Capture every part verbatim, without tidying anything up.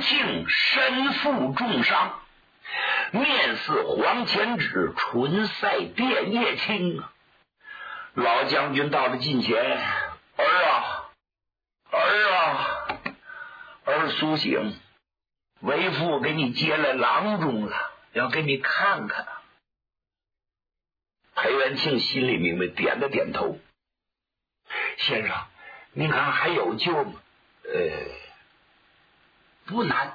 庆身负重伤，面似黄泉纸，唇赛电叶青啊！老将军到了近前，儿啊，儿啊，儿苏醒，为父给你接来郎中了，要给你看看。裴元庆心里明白，点了点头。先生，您看还有救吗？呃，不难，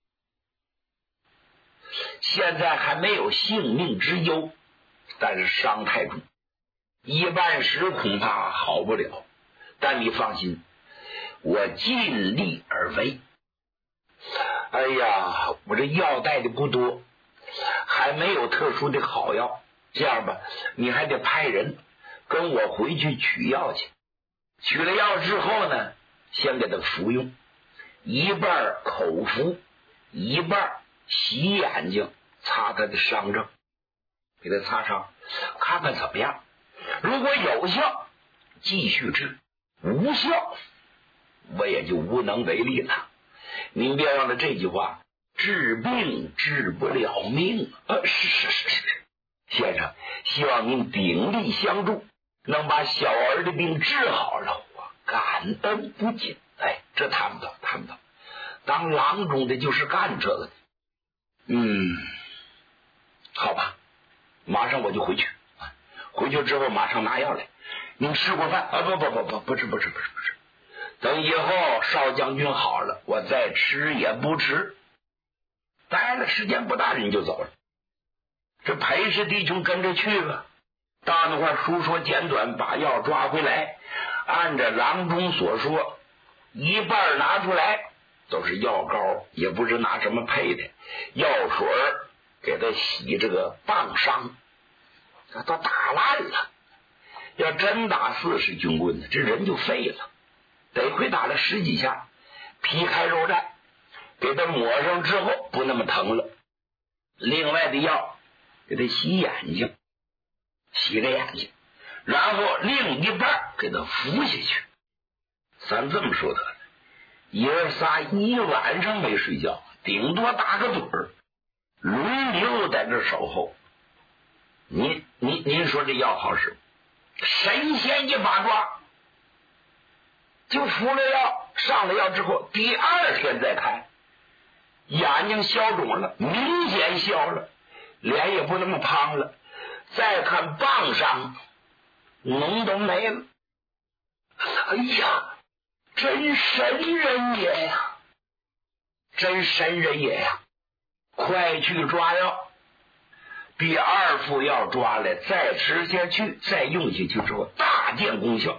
现在还没有性命之忧，但是伤太重，一半时恐怕好不了。但你放心，我尽力而为。哎呀，我这药带的不多，还没有特殊的好药。这样吧，你还得派人跟我回去取药去。取了药之后呢，先给他服用，一半口服，一半洗眼睛，擦他的伤症，给他擦伤，看看怎么样。如果有效，继续治；无效，我也就无能为力了。您别忘了这句话，治病治不了命。呃，是是是是，先生，希望您鼎力相助，能把小儿的病治好了，我感恩不尽。哎，这谈不到，谈不到。当郎中的就是干这个的。嗯，好吧，马上我就回去。回去之后马上拿药来。您吃过饭啊？不不不不，不吃不吃不吃不吃。等以后少将军好了，我再吃也不迟。待了时间不大，人就走了。这裴氏弟兄跟着去吧，到那块书说简短，把药抓回来，按照郎中所说，一半拿出来都是药膏，也不知拿什么配的，药水给他洗这个棒伤，都打烂了。要真打四十军棍呢，这人就废了。得亏打了十几下，皮开肉绽，给他抹上之后不那么疼了。另外的药给他洗眼睛，洗个眼睛，然后另一半给他服下去。咱这么说得了，爷儿仨一晚上没睡觉，顶多打个盹儿，轮流在这守候。您您您说这药好使，神仙一把抓，就服了药，上了药之后，第二天再看，眼睛消肿了，明显消了，脸也不那么胖了，再看棒上脓都没了。哎呀，真神人也呀，真神人也呀！快去抓药。第二副药抓来，再吃下去，再用下去之后，大见功效。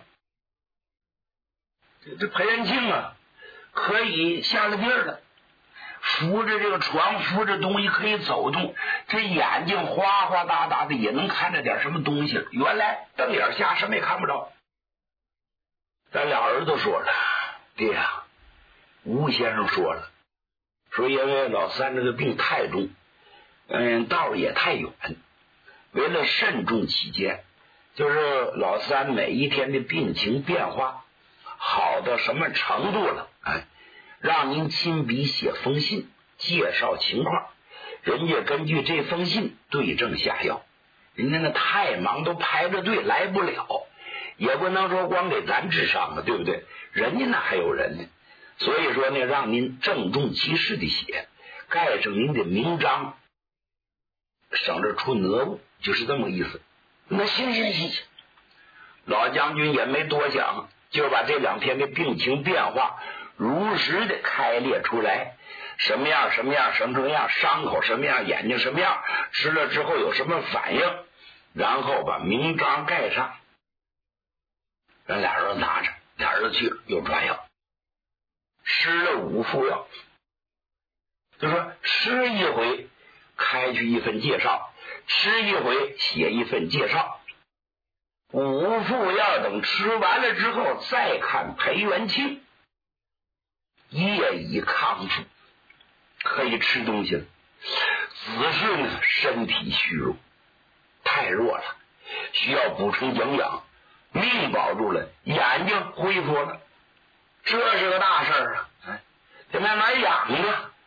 这这裴元庆啊，可以下了地儿了，扶着这个床，扶着东西可以走动，这眼睛哗哗哒哒的也能看着点什么东西了。原来瞪眼下什么也看不着。咱俩儿子说了，爹啊，吴先生说了，说因为老三这个病太重，嗯，道也太远，为了慎重起见，就是老三每一天的病情变化好到什么程度了，哎，让您亲笔写封信介绍情况，人家根据这封信对症下药。人家那太忙，都排着队来不了，也不能说光给咱治伤了，对不对？人家那还有人呢，所以说呢，让您郑重其事的写，盖上您的名章，省着出讹误，就是这么个意思。那行行行行，老将军也没多想，就把这两天的病情变化如实的开列出来，什么样什么样什么样，伤口什么样，眼睛什么样，吃了之后有什么反应，然后把名章盖上。让俩人拿着，俩人去又抓药，吃了五副药，就说吃一回开去一份介绍，吃一回写一份介绍。五副药等吃完了之后，再看裴元庆业已康复，可以吃东西了。子顺呢，身体虚弱，太弱了，需要补充营养，命保住了，眼睛恢复了，这是个大事啊！哎，得慢慢养着，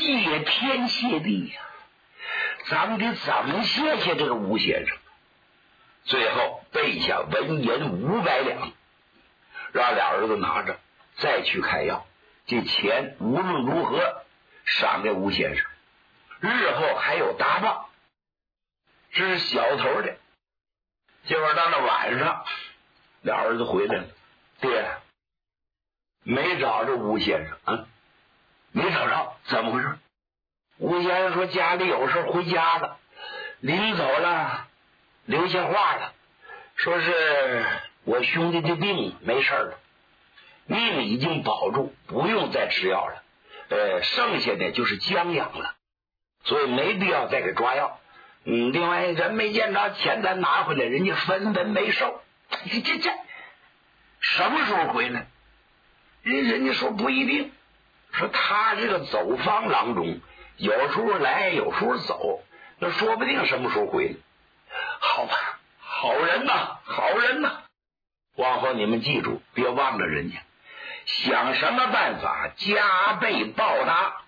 谢天谢地呀、啊，咱们得怎么谢谢这个吴先生？最后备下文银五百两，让俩儿子拿着，再去开药。这钱无论如何赏给吴先生，日后还有搭帮。这是小头的。结果到了晚上，俩儿子回来了，爹，没找着吴先生啊，没找着，怎么回事？吴先生说家里有事回家了，临走了留下话了，说是我兄弟的病没事了，命已经保住，不用再吃药了，呃，剩下的就是将养了，所以没必要再给抓药。嗯，另外人没见着，钱咱拿回来，人家分文没收。这这这什么时候回来？人人家说不一定，说他这个走方郎中，有时候来，有时候走，那说不定什么时候回来。好吧，好人呐，好人呐！往后你们记住，别忘了人家，想什么办法加倍报答。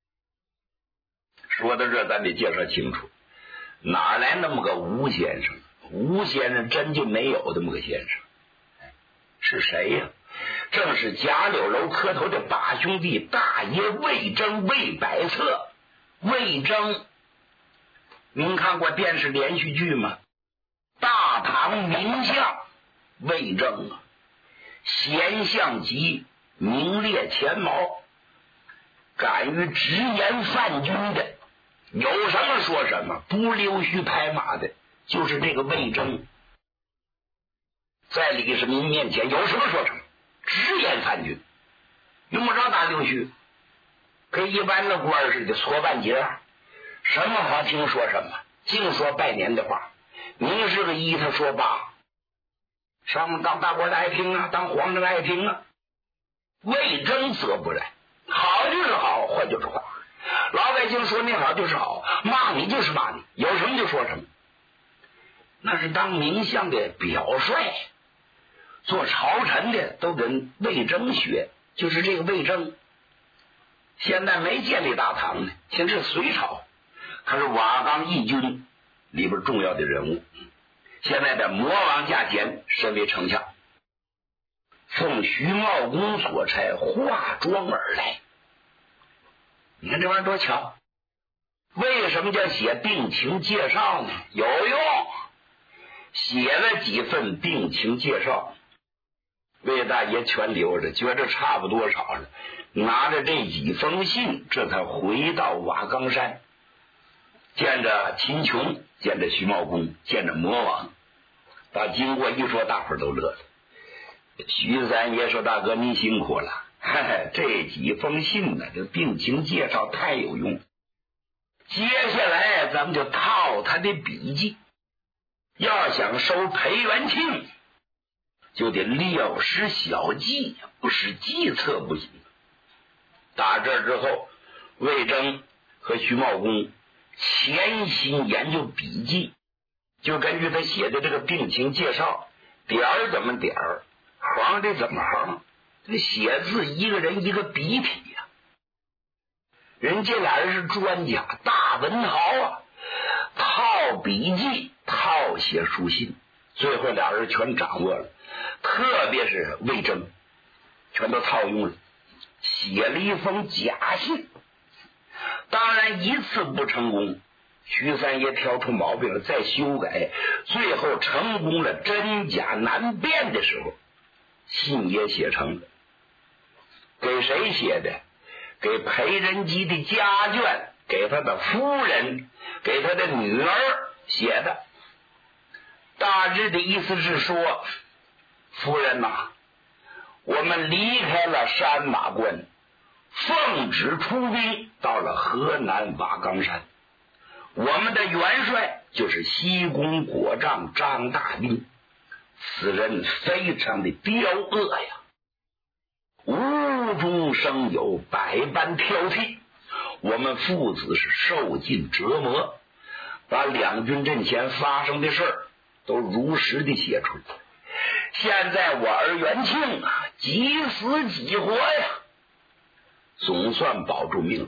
说到这，咱得介绍清楚。哪来那么个吴先生？吴先生真就没有这么个先生，是谁呀、啊？正是贾柳楼磕头的八兄弟大爷魏征、魏百策。魏征，您看过电视连续剧吗？大唐名相魏征啊，贤相级，名列前茅，敢于直言犯君的。有什么说什么，不溜须拍马的，就是这个魏征。在李世民面前有什么说什么，直言犯君，用不着打溜须，跟一般的官似的搓半截，什么好听说什么，净说拜年的话。明是个一，他说八，上面当大官的爱听啊，当皇上的爱听啊。魏征则不然，好就是好，坏就是坏。老百姓说你好就是好，骂你就是骂你，有什么就说什么。那是当名相的表率，做朝臣的都跟魏征学，就是这个魏征。现在没建立大唐呢，现在是隋朝，他是瓦岗义军里边重要的人物。现在的魔王驾前，身为丞相，奉徐茂公所差化妆而来。你看这玩意儿多巧！为什么叫写病情介绍呢？有用，写了几份病情介绍，魏大爷全留着，觉着差不多少了，拿着这几封信，这才回到瓦岗山，见着秦琼，见着徐茂公，见着魔王，把经过一说，大伙儿都乐了。徐三爷说：“大哥，您辛苦了。”这几封信呢，这病情介绍太有用。接下来咱们就套他的笔记，要想收裴元庆，就得料施小计，不使计策不行。打这之后，魏征和徐茂公潜心研究笔记，就根据他写的这个病情介绍，点儿怎么点儿，行得怎么行。这写字一个人一个笔体呀、啊，人这俩人是专家，大文豪啊，套笔记，套写书信，最后俩人全掌握了，特别是魏征，全都套用了，写了一封假信。当然一次不成功，徐三爷挑出毛病了，再修改，最后成功了，真假难辨的时候，信也写成了。给谁写的？给裴仁基的家眷，给他的夫人，给他的女儿写的。大致的意思是说，夫人呐、啊，我们离开了山马关，奉旨出兵，到了河南瓦岗山。我们的元帅就是西宫国丈张大斌，此人非常的刁恶呀，无中生有，百般挑剔，我们父子是受尽折磨，把两军阵前发生的事儿都如实的写出来。现在我儿元庆啊，几死几活呀，总算保住命，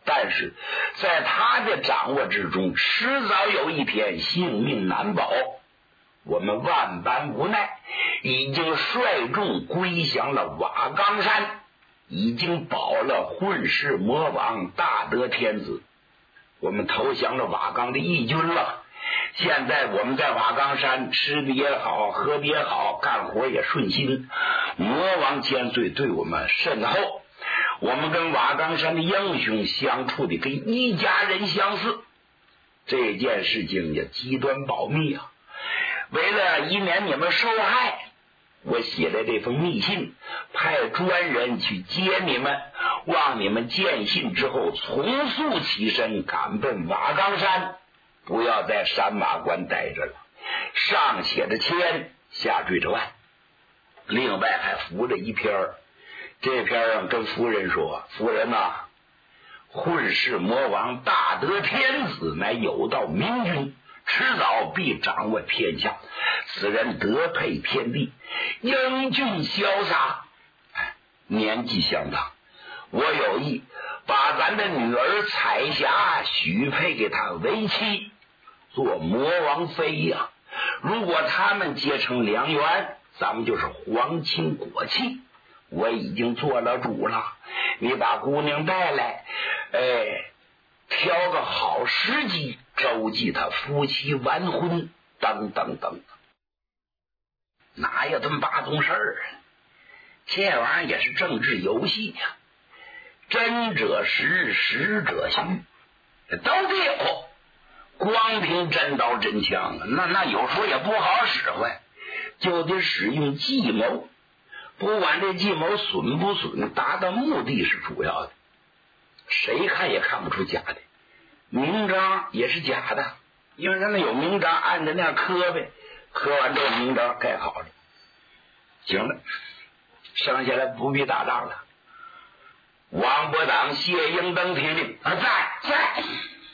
但是在他的掌握之中，迟早有一天性命难保。我们万般无奈，已经率众归降了瓦岗山，已经保了混世魔王大德天子。我们投降了瓦岗的义军了。现在我们在瓦岗山吃的也好，喝的也好，干活也顺心。魔王千岁对我们甚厚，我们跟瓦岗山的英雄相处的跟一家人相似。这件事情也极端保密啊！为了以免你们受害，我写了这封密信，派专人去接你们。望你们见信之后，从速起身，赶奔瓦岗山，不要在山马关待着了。上写着签，下缀着万。另外还附了一篇，这篇上跟夫人说：“夫人呐、啊，混世魔王大德天子乃有道明君，迟早必掌握天下。此人德配天地，英俊潇洒，年纪相当。我有意把咱的女儿彩霞许配给他为妻，做魔王妃呀、啊。如果他们结成良缘，咱们就是皇亲国戚。我已经做了主了，你把姑娘带来，哎，挑个好时机，周济他夫妻完婚，等等等。哪有这么八宗事儿啊？这玩意儿也是政治游戏呀、啊。真者实，实者虚，都得有。光凭真刀真枪，那那有时候也不好使唤，就得使用计谋。不管这计谋损不损，达到目的是主要的。谁看也看不出假的，明章也是假的，因为他那有明章，按着那样刻呗，刻完之后明章盖好了，行了，剩下来不必打仗了。王伯党、谢英登听令啊，在在。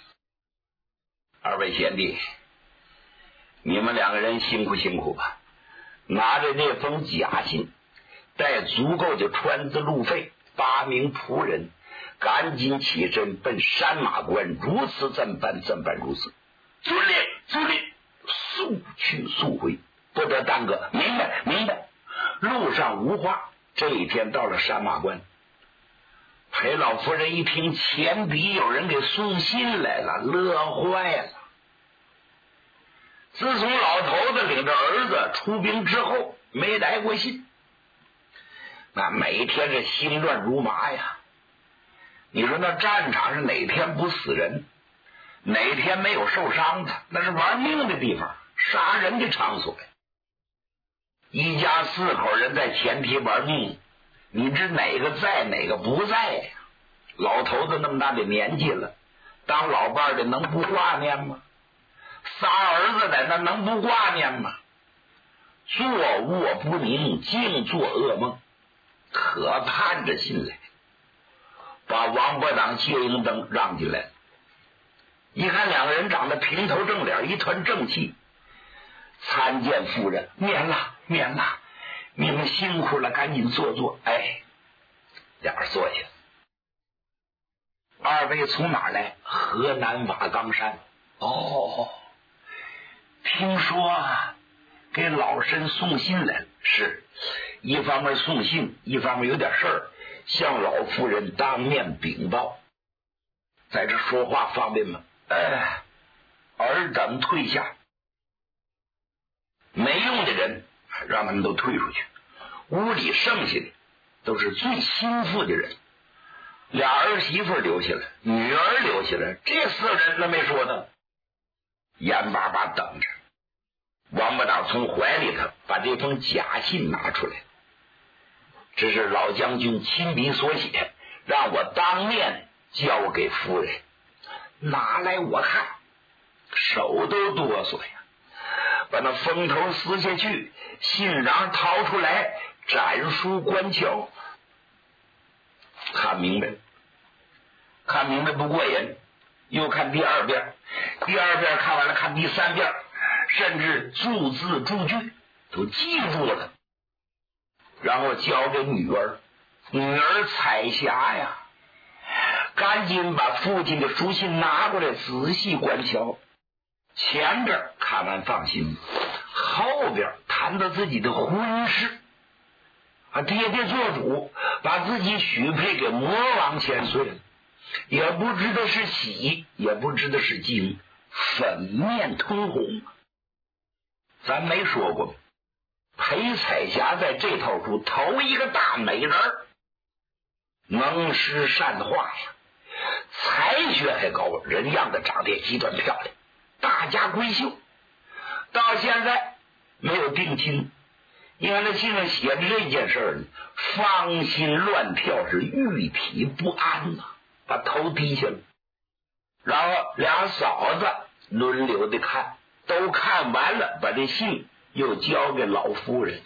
二位贤弟，你们两个人辛苦辛苦吧，拿着这封假信，带足够的船资路费，八名仆人，赶紧起身奔山马关，如此怎办怎办如此。遵令遵令，速去速回，不得耽搁。明白明白。路上无话。这一天到了山马关，裴老夫人一听前笔有人给送信来了，乐坏了。自从老头子领着儿子出兵之后，没来过信，那每天是心乱如麻呀。你说那战场是哪天不死人，哪天没有受伤的？那是玩命的地方，杀人的场所。一家四口人在前提玩命，你知哪个在哪个不在呀？老头子那么大的年纪了，当老伴的能不挂念吗？仨儿子在那能不挂念吗？坐卧不宁，净做噩梦，可盼着信来，把王伯党、谢英登让进来。一看两个人长得平头正脸，一团正气。参见夫人，免了免了，你们辛苦了，赶紧坐坐。哎，俩人坐下。二位从哪儿来？河南瓦岗山。哦，听说给老身送信来了。是，一方面送信，一方面有点事儿，向老夫人当面禀报。在这说话方便吗？哎，尔等退下。没用的人让他们都退出去，屋里剩下的都是最心腹的人，俩儿媳妇留下来，女儿留下来，这四个人都没说呢，眼巴巴等着。王八党从怀里头把这封假信拿出来，这是老将军亲笔所写，让我当面交给夫人。拿来我看，手都哆嗦呀，把那封头撕下去，信瓤掏出来，展书观瞧。看明白，看明白不过瘾，又看第二遍，第二遍看完了，看第三遍，甚至注字注句都记住了，然后交给女儿。女儿彩霞呀， 赶紧把父亲的书信拿过来仔细观瞧。前边看完放心，后边谈到自己的婚事啊，爹爹做主把自己许配给魔王千岁了，也不知道是喜也不知道是惊，粉面通红。咱没说过裴彩霞在这套书头一个大美人，能诗善画呀，才学还高，人样子长得也极端漂亮，大家闺秀。到现在没有定亲，因为那信上写着这件事儿，芳心乱跳，是玉体不安呐、啊，把头低下了。然后俩嫂子轮流的看，都看完了，把这信又交给老夫人。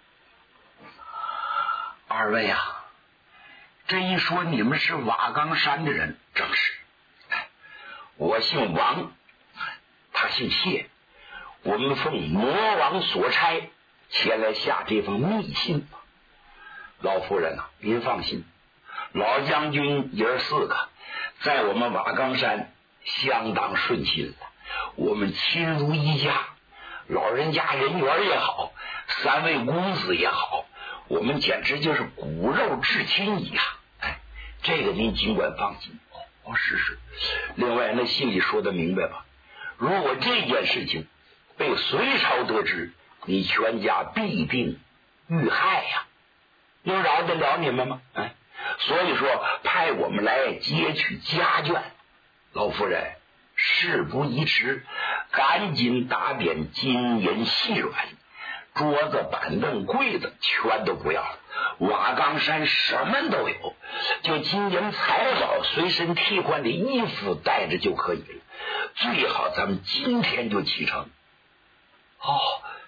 二位啊，这一说你们是瓦岗山的人，正是。我姓王，他姓谢，我们奉魔王所差前来下这封密信。老夫人啊，您放心，老将军爷儿四个在我们瓦岗山相当顺心了，我们亲如一家，老人家人缘也好，三位公子也好，我们简直就是骨肉至亲一样。哎，这个您尽管放心。哦，是是。另外，那信里说的明白吧？如果这件事情被隋朝得知，你全家必定遇害呀、啊，能饶得了你们吗？哎，所以说派我们来接取家眷。老夫人，事不宜迟，赶紧打点金银细软，桌子板凳柜子全都不要了，瓦岗山什么都有，就金银财宝随身替换的衣服带着就可以了，最好咱们今天就启程。哦，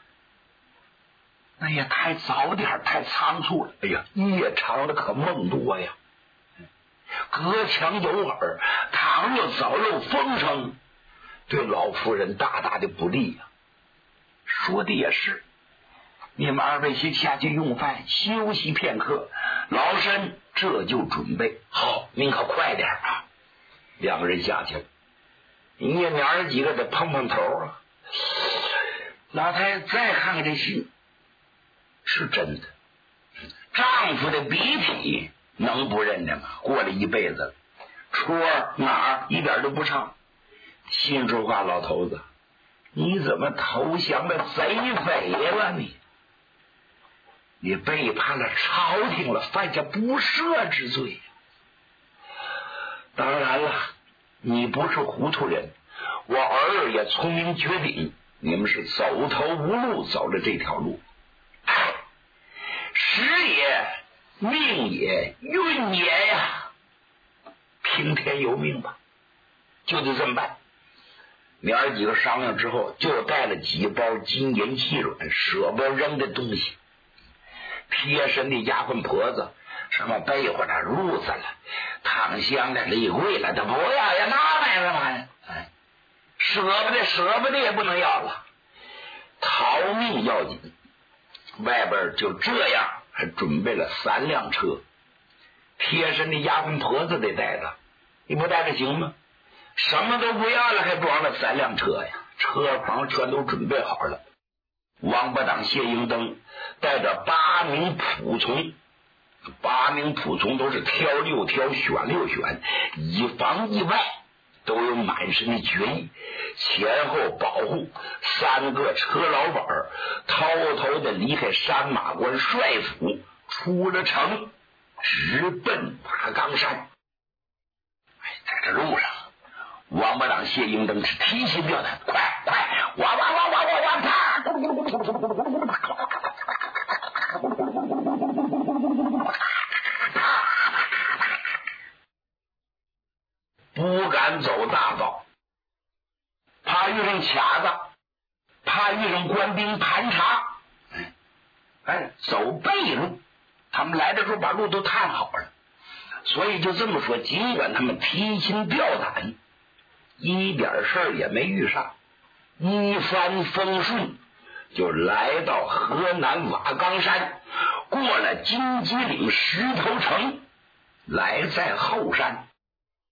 那也太早点，太仓促了。哎呀，夜长了可梦多呀，隔墙有耳，倘若早漏风声，对老夫人大大的不利呀、啊。说的也是，你们二位先下去用饭休息片刻，老身这就准备好，您可快点啊。两个人下去了，你也娘儿几个得碰碰头啊。老太太再看看这信，是真的，丈夫的笔体能不认得吗？过了一辈子，戳哪儿一点都不差。心说话，老头子，你怎么投降了贼匪了你？你背叛了朝廷了，犯下不赦之罪。当然了，你不是糊涂人，我儿也聪明绝顶，你们是走投无路走了这条路。哎，时也命也运也呀，听天由命吧，就得这么办。娘儿几个商量之后，就带了几包金银细软，舍不扔的东西。贴身的丫鬟婆子，什么被窝了、褥子了、躺箱了、立柜了，都不要呀，拿来干嘛呀？哎，舍不得，舍不得也不能要了，逃命要紧。外边就这样，还准备了三辆车，贴身的丫鬟婆子得带着，你不带着行吗？什么都不要了，还装了三辆车呀，车棚全都准备好了。王八党谢英登带着八名仆从，八名仆从都是挑六挑，选六选，以防意外，都有满身的决意，前后保护。三个车老板偷偷的离开山马关帅府，出了城，直奔瓦岗山。哎，在这路上，王八党谢英登是提心吊胆，快快，哇哇哇哇哇哇，啪！不敢走大道，怕遇上卡子，怕遇上官兵盘查。哎，走背路，他们来的时候把路都探好了，所以就这么说，尽管他们提心吊胆，一点事儿也没遇上，一帆风顺，就来到河南瓦岗山，过了金鸡岭石头城，来在后山。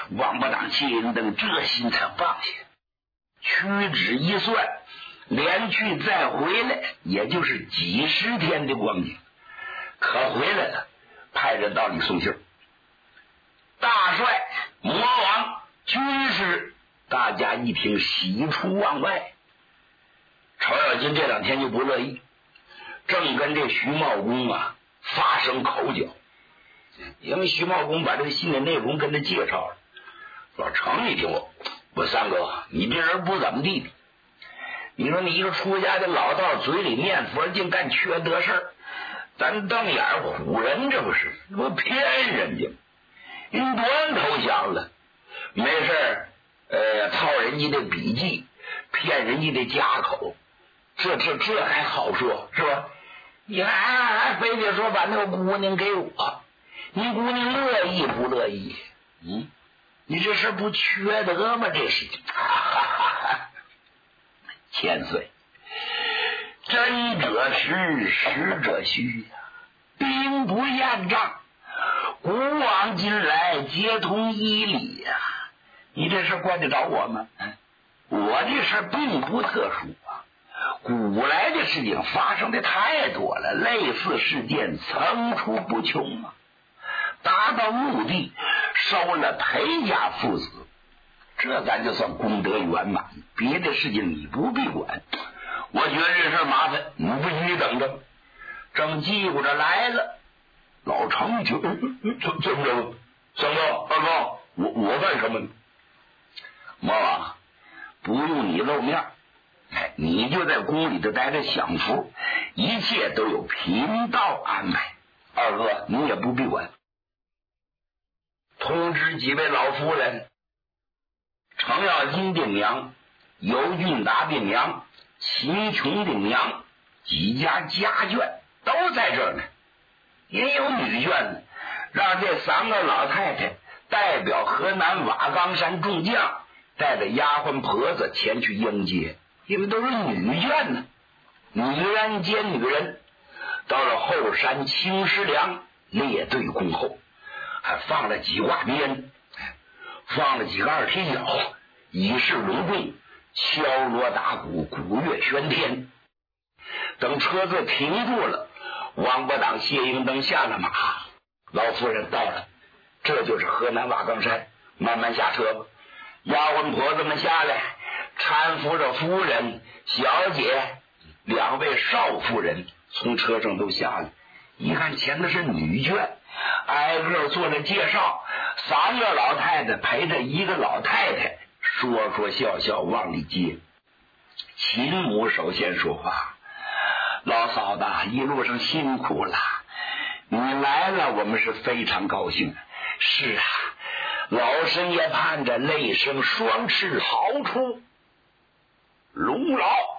王八蛋谢英登这心才放下，屈指一算，连去再回来也就是几十天的光景，可回来了，派人到里送信儿。大帅、魔王、军师，大家一听喜出望外。程咬金这两天就不乐意，正跟这徐茂公啊发生口角，因为徐茂公把这个信的内容跟他介绍了，说程，你听我，我三哥，你这人不怎么地的，你说你一个出家的老道，嘴里念佛，竟干缺德事儿，咱瞪眼唬人，这不是我骗人家，人端投降了，没事呃，套人家的笔记，骗人家的家口，这这这还好说是吧？你还还非得说把那个姑娘给我，你姑娘乐意不乐意？嗯，你这事不缺德吗？这事情，千岁，真者实，实者虚呀，兵不厌诈，古往今来皆通一理呀。你这事怪得着我吗？我这事并不特殊啊，古来的事情发生的太多了，类似事件层出不穷啊。达到目的，收了裴家父子，这咱就算功德圆满，别的事情你不必管。我觉得这事麻烦，你不许等着。正叽咕着来了，老程就怎怎么着？三哥、二哥，我我干什么呢？魔王，不用你露面，哎，你就在宫里头待着享福，一切都有贫道安排。二哥，你也不必管。通知几位老夫人，程咬金的娘、尤俊达的娘、秦琼的娘，几家家眷都在这儿呢，也有女眷呢，让这三个老太太代表河南瓦岗山众将，带着丫鬟婆子前去迎接，因为都是女眷呢，女人接女人。到了后山青石梁，列队恭候，还放了几挂鞭，放了几个二踢脚，以示隆重，敲锣打鼓，鼓乐喧天。等车子停住了，王八党谢英登下了马，老夫人到了，这就是河南瓦岗山，慢慢下车吧。丫鬟婆子们下来，搀扶着夫人、小姐两位少夫人从车上都下来，一看前头是女眷，挨个做了介绍，三个老太太陪着一个老太太，说说笑笑往里接。秦母首先说话，老嫂子一路上辛苦了，你来了我们是非常高兴。是啊，老身也盼着累生双翅好出龙牢。